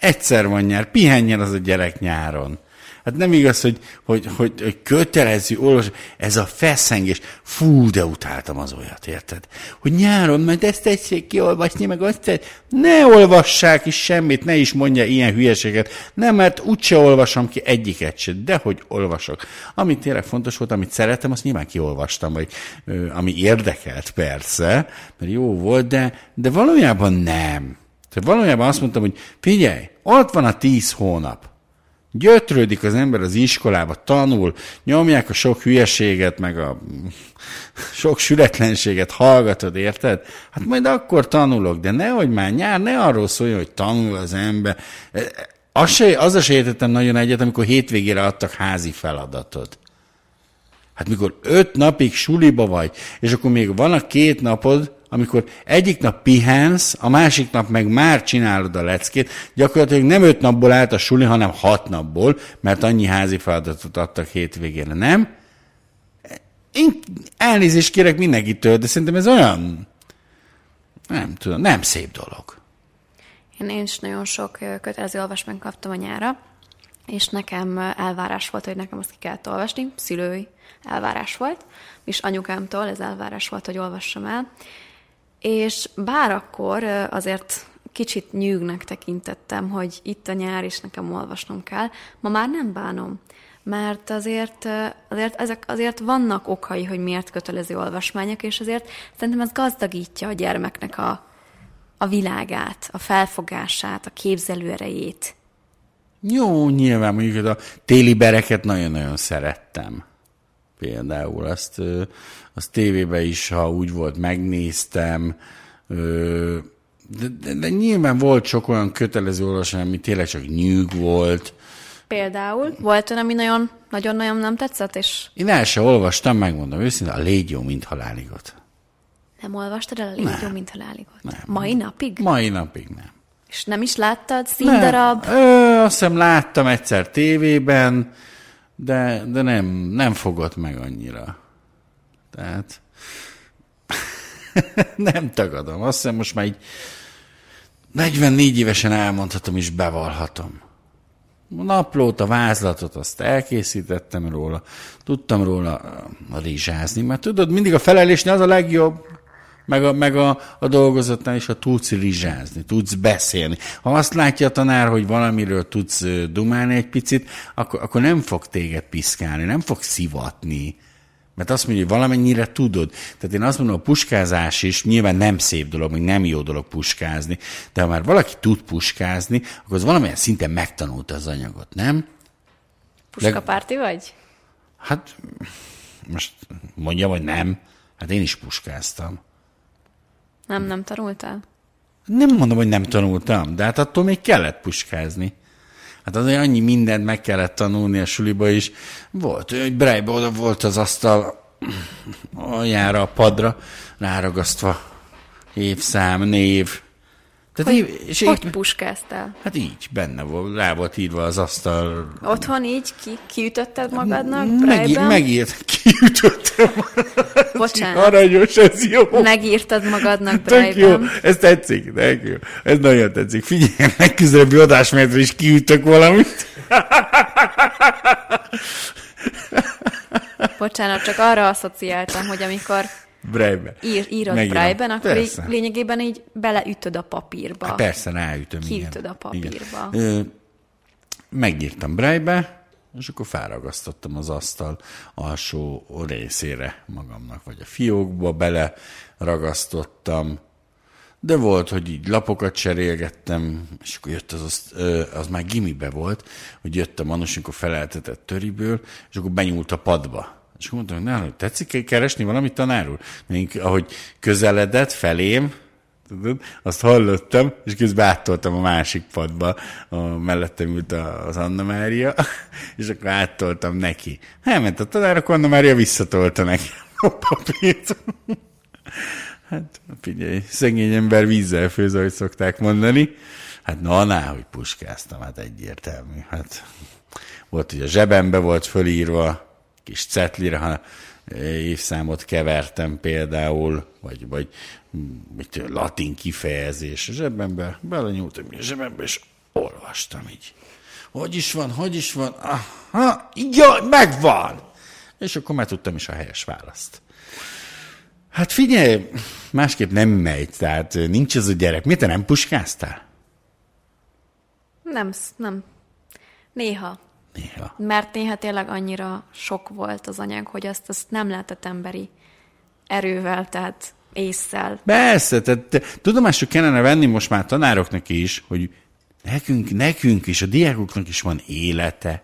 Egyszer van nyár, pihenjen az a gyerek nyáron. Hát nem igaz, hogy kötelező olvasni. Ez a feszengés. Fú, de utáltam az olyat, érted? Hogy nyáron, mert ezt tessék kiolvasni, meg azt ne olvassák is semmit, ne is mondja ilyen hülyeséget. Nem, mert úgyse olvasom ki egyiket se, de hogy olvasok. Ami tényleg fontos volt, amit szeretem, azt nyilván kiolvastam, vagy ami érdekelt persze, mert jó volt, de valójában nem. Tehát valójában azt mondtam, hogy figyelj, ott van a 10 hónap. Gyötrődik az ember az iskolába, tanul, nyomják a sok hülyeséget, meg a sok sületlenséget hallgatod, érted? Hát majd akkor tanulok, de nehogy már nyár, ne arról szóljon, hogy tanul az ember. Azzal se értettem nagyon egyet, amikor hétvégére adtak házi feladatot. Hát mikor 5 napig suliba vagy, és akkor még van a 2 napod, amikor egyik nap pihensz, a másik nap meg már csinálod a leckét, gyakorlatilag nem 5 napból állt a suli, hanem 6 napból, mert annyi házi feladatot adtak hétvégére, nem? Én elnézést kérek mindenkitől, de szerintem ez olyan, nem tudom, nem szép dolog. Én is nagyon sok kötelező olvasmányt kaptam a nyára, és nekem elvárás volt, hogy nekem azt ki kellett olvasni, szülői elvárás volt, és anyukámtól ez elvárás volt, hogy olvassam el. És bár akkor azért kicsit nyűgnek tekintettem, hogy itt a nyár, és nekem olvasnom kell, ma már nem bánom. Mert azért vannak okai, hogy miért kötelező olvasmányok, és azért szerintem ez gazdagítja a gyermeknek a világát, a felfogását, a képzelőerejét. Jó, nyilván mondjuk a téli bereket nagyon-nagyon szerettem. Például azt tévében is, ha úgy volt, megnéztem, de nyilván volt sok olyan kötelező olvasmány, ami tényleg csak nyűg volt. Például volt olyan, ami nagyon-nagyon nem tetszett, és... Én el sem olvastam, megmondom őszintén, a Légy jó, mint haláligot. Nem olvastad el a Légy jó, mint haláligot? Nem. Mai napig? Mai napig nem. És nem is láttad? Színdarab? Azt hiszem láttam egyszer tévében, de nem fogott meg annyira. Tehát nem tagadom. Azt hiszem most már így 44 évesen elmondhatom és bevallhatom. A naplót, a vázlatot, azt elkészítettem róla, tudtam róla rizsázni, mert tudod, mindig a felelésnél az a legjobb, meg a dolgozatnál is, ha tudsz rizsázni, tudsz beszélni. Ha azt látja a tanár, hogy valamiről tudsz dumálni egy picit, akkor nem fog téged piszkálni, nem fog szivatni. Mert azt mondja, hogy valamennyire tudod. Tehát én azt mondom, a puskázás is nyilván nem szép dolog, még nem jó dolog puskázni, de ha már valaki tud puskázni, akkor az valamilyen szinten megtanulta az anyagot, nem? Puskapárti vagy? Hát, most mondjam, hogy nem. Hát én is puskáztam. Nem tanultál? Nem mondom, hogy nem tanultam, de hát attól még kellett puskázni. Hát azért annyi mindent meg kellett tanulni a suliba is. Volt, hogy Brejbe oda volt az asztal aljára, a padra, ráragasztva évszám, név. Tehát hogy puskáztál? Hát így, benne volt, rá volt írva az asztal. Otthon így kiütötted magadnak Brejben? Megírt, kiütöttem. Bocsánat. Aranyos, ez jó. Megírtad magadnak Brejben. Tök jó, ez tetszik, tök jó. Ez nagyon tetszik. Figyelj, legközelebbi adásmenetre is kiütök valamit. Bocsánat, csak arra asszociáltam, hogy amikor írod Brejben, akkor így, lényegében így beleütöd a papírba. Hát persze, ráütöm, kiütöd a papírba. Megírtam Brejbe, és akkor felragasztottam az asztal alsó részére magamnak, vagy a fiókba bele ragasztottam. De volt, hogy így lapokat cserélgettem, és akkor jött az már gimibe volt, hogy jött a Manus, amikor feleltetett töriből, és akkor benyúlt a padba. És akkor mondtam, hogy tetszik keresni valamit, tanár úr? Még ahogy közeledett felém, tudod, azt hallottam, és közben áttoltam a másik padba, mellettem ült az Anna Mária, és akkor áttoltam neki. Elment a tanár, akkor Anna Mária visszatolta nekem a papírt. Hát figyelj, szegény ember vízzel főz, ahogy szokták mondani. Hát hogy puskáztam, hát egyértelmű. Hát volt, hogy a zsebembe volt fölírva, kis cetlire, ha évszámot kevertem például, vagy latin kifejezés a zsebembe, belenyúltam a zsebembe, és olvastam így. Hogy is van? Aha, jaj, megvan! És akkor már tudtam is a helyes választ. Hát figyelj, másképp nem megy, tehát nincs ez a gyerek. Miért te nem puskáztál? Nem. Néha. Mert néha tényleg annyira sok volt az anyag, hogy azt nem lehetett emberi erővel, tehát ésszel. Persze, tehát tudomásul kellene venni most már tanároknak is, hogy nekünk is, a diákoknak is van élete.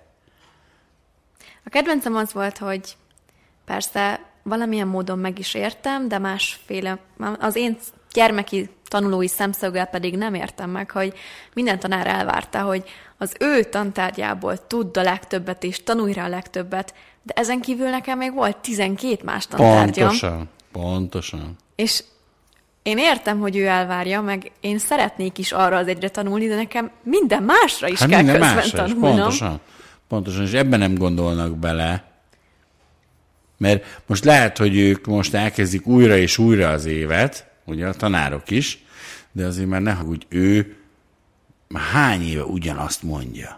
A kedvencem az volt, hogy persze valamilyen módon meg is értem, de másféle, az én gyermeki tanulói szemszöggel pedig nem értem meg, hogy minden tanár elvárta, hogy az ő tantárgyából tudd a legtöbbet és tanulj rá a legtöbbet, de ezen kívül nekem még volt 12 más tantárgyam. Pontosan. És én értem, hogy ő elvárja, meg én szeretnék is arra az egyre tanulni, de nekem minden másra is kell közben tanulnom. Pontosan, és ebben nem gondolnak bele. Mert most lehet, hogy ők most elkezdik újra és újra az évet, ugye a tanárok is, de azért már ne haragudj, ő már hány éve ugyanazt mondja.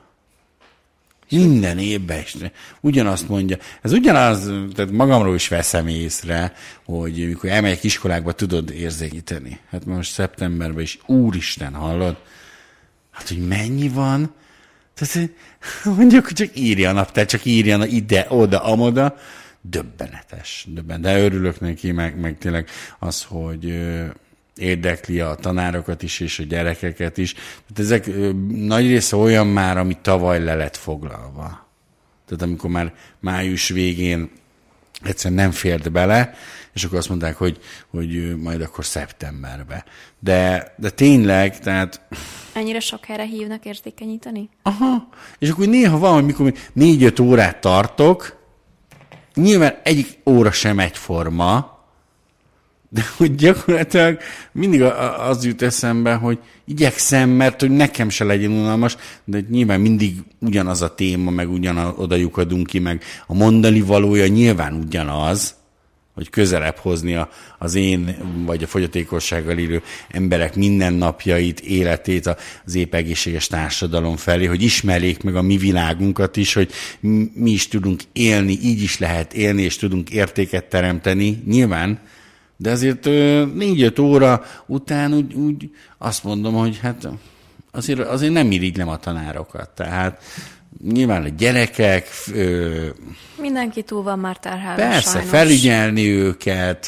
Minden évben is ugyanazt mondja. Ez ugyanaz, tehát magamról is veszem észre, hogy mikor elmegyek iskolákba, tudod érzékíteni. Hát most szeptemberben is, úristen, hallod? Hát, hogy mennyi van? Tehát mondjuk, hogy csak írja a naptár, csak írja ide, oda, amoda. Döbbenetes. De örülök neki, meg tényleg az, hogy érdekli a tanárokat is, és a gyerekeket is. Tehát ezek nagy része olyan már, ami tavaly le lett foglalva. Tehát amikor már május végén egyszerűen nem fért bele, és akkor azt mondták, hogy majd akkor szeptemberbe. De tényleg, tehát... Ennyire sok helyre hívnak érzékenyíteni? Aha. És akkor néha van, hogy mikor 4-5 órát tartok, nyilván egyik óra sem egyforma, de hogy gyakorlatilag mindig az jut eszembe, hogy igyekszem, mert hogy nekem se legyen unalmas, de nyilván mindig ugyanaz a téma, meg oda lyukadunk ki, meg a mondani valója nyilván ugyanaz, hogy közelebb hozni az én, vagy a fogyatékossággal élő emberek mindennapjait, életét az épp egészséges társadalom felé, hogy ismerjék meg a mi világunkat is, hogy mi is tudunk élni, így is lehet élni, és tudunk értéket teremteni, nyilván, de azért 4-5 óra után úgy azt mondom, hogy hát azért nem irigylem a tanárokat, tehát nyilván a gyerekek... Mindenki túl van már terhelve, persze, sajnos. felügyelni őket,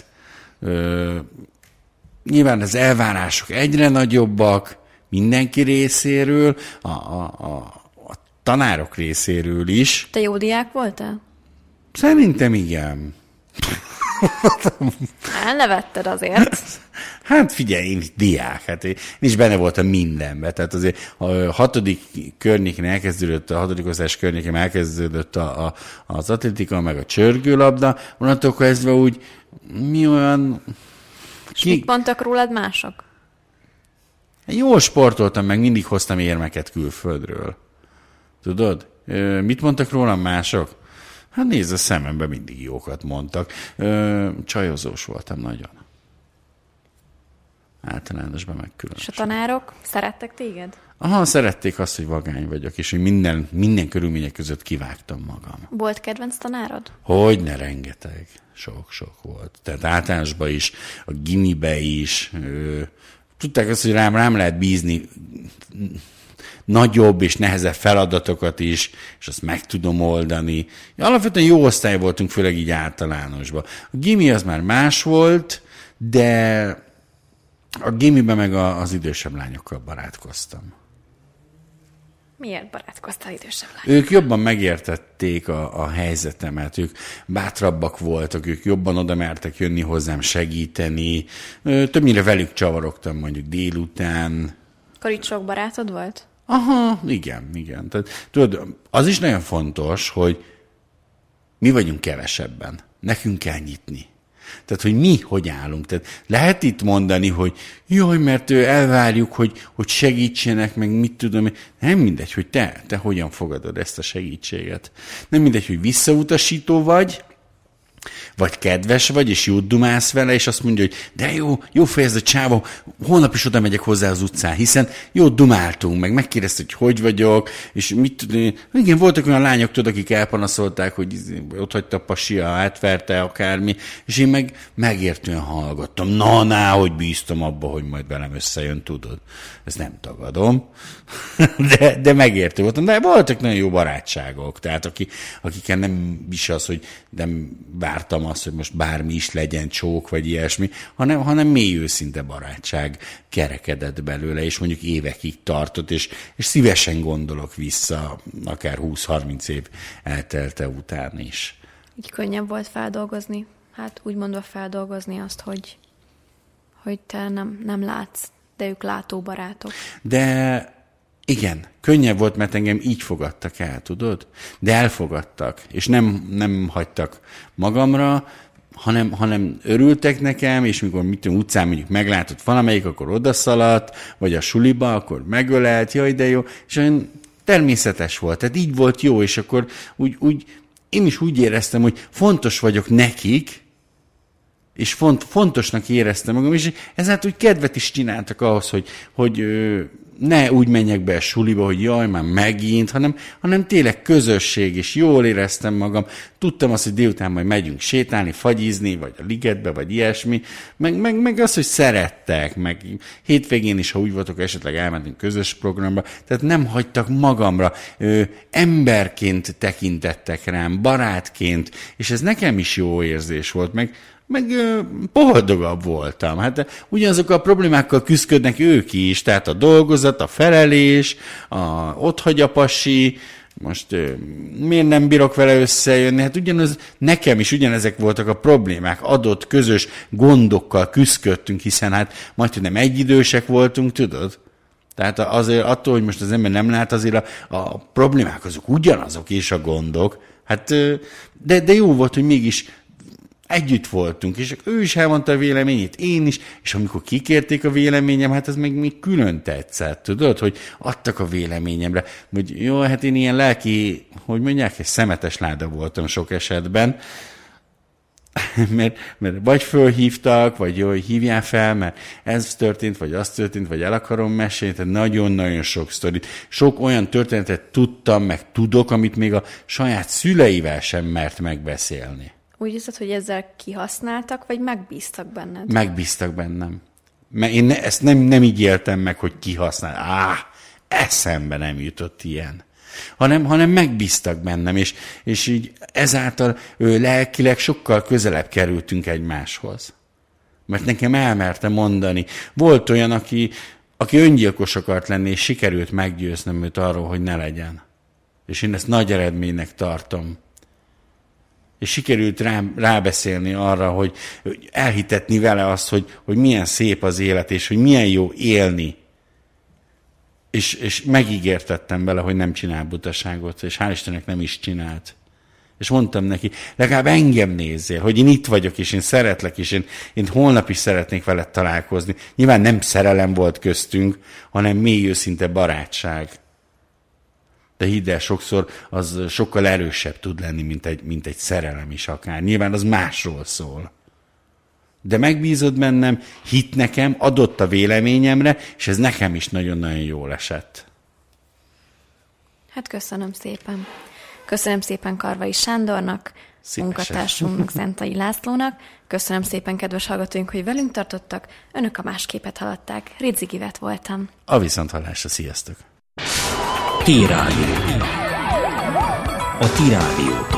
nyilván az elvárások egyre nagyobbak mindenki részéről, a tanárok részéről is. Te jó diák voltál? Szerintem igen. Elnevetted azért. Hát figyelj, én diák, hát én is benne voltam mindenben. Tehát azért a 6. környékén elkezdődött, a 6. osztályos környékén elkezdődött az atlétika, meg a csörgőlabda, onnantól kezdve úgy mi olyan... És mit mondtak rólad mások? Jól sportoltam, meg mindig hoztam érmeket külföldről. Tudod? Mit mondtak rólam mások? Hát nézd, a szemembe mindig jókat mondtak. Csajozós voltam nagyon. Általánosban meg különösen. És a tanárok szerettek téged? Aha, szerették azt, hogy vagány vagyok, és hogy minden körülmények között kivágtam magam. Volt kedvenc tanárod? Hogyne, rengeteg. Sok volt. Tehát általánosban is, a gimibe is. Tudták azt, hogy rám lehet bízni nagyobb és nehezebb feladatokat is, és azt meg tudom oldani. Alapvetően jó osztály voltunk, főleg így általánosban. A gimi az már más volt, de a gimiben meg az idősebb lányokkal barátkoztam. Miért barátkoztál idősebb lányokkal? Ők jobban megértették a helyzetemet, ők bátrabbak voltak, ők jobban oda mertek jönni hozzám segíteni. Többnyire velük csavarogtam mondjuk délután. Akkor itt sok barátod volt? Aha, igen. Tehát, tudod, az is nagyon fontos, hogy mi vagyunk kevesebben. Nekünk kell nyitni. Tehát, hogy mi hogy állunk. Tehát lehet itt mondani, hogy jaj, mert elvárjuk, hogy segítsenek, meg mit tudom. Nem mindegy, hogy te hogyan fogadod ezt a segítséget. Nem mindegy, hogy visszautasító vagy, Vagy kedves vagy, és jót dumálsz vele, és azt mondja, hogy de jó fejezd a csávó, holnap is oda megyek hozzá az utcán, hiszen jót dumáltunk, megkérdezte, hogy vagyok, és mit tudom. Igen, voltak olyan lányok, tudod, akik elpanaszolták, hogy ott hagyta a pasia, átverte akármi, és én meg megértően hallgattam. Hogy bíztam abba, hogy majd velem összejön, tudod. Ezt nem tagadom, de megértő voltam. De voltak nagyon jó barátságok, tehát akikkel nem is az, hogy nem vártam azt, hogy most bármi is legyen, csók, vagy ilyesmi, hanem mély őszinte barátság kerekedett belőle, és mondjuk évekig tartott, és szívesen gondolok vissza, akár 20-30 év eltelte után is. Így könnyebb volt feldolgozni, hát úgy mondva feldolgozni azt, hogy te nem látsz, de ők látóbarátok. De igen, könnyebb volt, mert engem így fogadtak el, tudod? De elfogadtak, és nem hagytak magamra, hanem örültek nekem, és mikor utcán mondjuk meglátott valamelyik, akkor odaszaladt, vagy a suliba, akkor megölelt, jaj, de jó, és olyan természetes volt, tehát így volt jó, és akkor úgy én is úgy éreztem, hogy fontos vagyok nekik, és fontosnak éreztem magam, és ezáltal úgy kedvet is csináltak ahhoz, hogy ne úgy menjek be a suliba, hogy jaj, már megint, hanem tényleg közösség, és jól éreztem magam. Tudtam azt, hogy délután majd megyünk sétálni, fagyizni, vagy a ligetbe, vagy ilyesmi, meg azt, hogy szerettek, meg hétvégén is, ha úgy voltak, esetleg elmentünk közös programba, tehát nem hagytak magamra, emberként tekintettek rám, barátként, és ez nekem is jó érzés volt, meg boldogabb voltam. Hát ugyanazok a problémákkal küzdködnek ők is, tehát a dolgozat, a felelés, ott hagy a pasi, most miért nem bírok vele összejönni? Hát nekem is ugyanezek voltak a problémák, adott közös gondokkal küzdködtünk, hiszen hát majdnem nem egyidősek voltunk, tudod? Tehát azért attól, hogy most az ember nem lát, azért a problémák azok ugyanazok és a gondok. Hát, de jó volt, hogy mégis együtt voltunk, és ő is elmondta a véleményét, én is, és amikor kikérték a véleményem, hát ez még külön tetszett, tudod, hogy adtak a véleményemre, hogy jó, hát én ilyen lelki, hogy mondják, egy szemetes láda voltam sok esetben, mert vagy fölhívtak, vagy jó, hogy hívjál fel, mert ez történt, vagy az történt, vagy el akarom mesélni, tehát nagyon-nagyon sok sztorit. Sok olyan történetet tudtam, meg tudok, amit még a saját szüleivel sem mert megbeszélni. Úgy hiszed, hogy ezzel kihasználtak, vagy megbíztak benned? Megbíztak bennem. Mert én ezt nem így éltem meg, hogy kihasznál. Eszembe nem jutott ilyen. Hanem megbíztak bennem, és így ezáltal lelkileg sokkal közelebb kerültünk egymáshoz. Mert nekem elmerte mondani. Volt olyan, aki öngyilkos akart lenni, és sikerült meggyőznöm őt arról, hogy ne legyen. És én ezt nagy eredménynek tartom. És sikerült rábeszélni arra, hogy elhitetni vele azt, hogy milyen szép az élet, és hogy milyen jó élni. És megígértettem vele, hogy nem csinál butaságot, és hál' Istennek nem is csinált. És mondtam neki, legalább engem nézzél, hogy én itt vagyok, és én szeretlek, és én holnap is szeretnék veled találkozni. Nyilván nem szerelem volt köztünk, hanem mély őszinte barátság. De hidd el, sokszor az sokkal erősebb tud lenni, mint egy szerelem is akár. Nyilván az másról szól. De megbízott bennem, hitt nekem, adott a véleményemre, és ez nekem is nagyon-nagyon jól esett. Hát köszönöm szépen. Köszönöm szépen Karvai Sándornak, munkatársunknak, Zentai Lászlónak. Köszönöm szépen, kedves hallgatóink, hogy velünk tartottak. Önök a Másképet hallották. Ridzi Givet voltam. A viszonthallásra, sziasztok! T-Rádió. A T-Rádiótól.